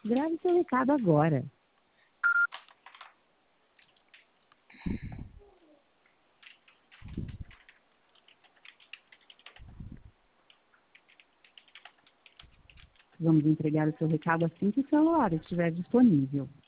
Grave seu recado agora. Vamos entregar o seu recado assim que o celular estiver disponível.